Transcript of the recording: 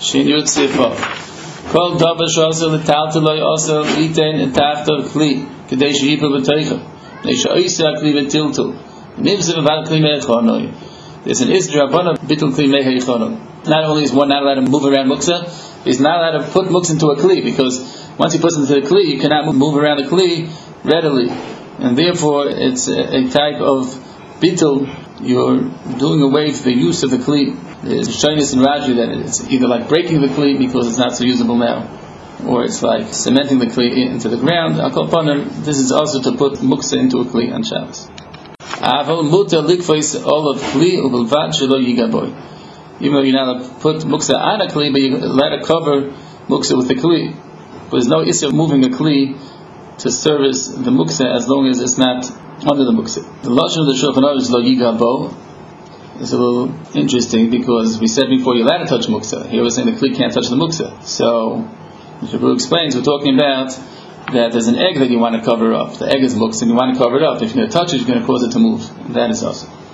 Shin Yud Sifov. Kol davar sh'asel l'taltel lo yasel iten etachtav kli k'dei she'yipel b'teicha k'dei she'oisa kli v'tiltul nivze v'val kli me'echonoi. There's an Isra Rabbanah bitul kli me'echonoi. Not only is one not allowed to move around muksa, he's not allowed to put muksa into a kli, because once he puts it into the kli, you cannot move around the kli readily, and therefore it's a type of bitul. You're doing away with the use of the kli. There's shyness in Rashi that it's either like breaking the kli because it's not so usable now, or it's like cementing the kli into the ground. This is also to put muksa into a kli on Shabbos. Even though you're not allowed to put muksa on a kli, but you're allowed to cover muksa with the kli. There's no issue of moving a kli to service the muksa as long as it's not under the muksa. The lashon of the Shulchan Aruch is lo yiga bo. It's a little interesting because we said before you're allowed to touch muksa. Here we're saying the kli can't touch the muksa. So, Shabbos explains, we're talking about that there's an egg that you want to cover up. The egg is muksa and you want to cover it up. If you're going to touch it, you're going to cause it to move. And that is also.